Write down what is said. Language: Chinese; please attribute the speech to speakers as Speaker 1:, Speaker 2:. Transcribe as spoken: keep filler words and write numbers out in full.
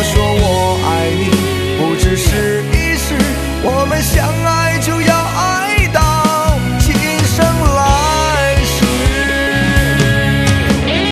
Speaker 1: 说我爱你，不只是一时，我们相爱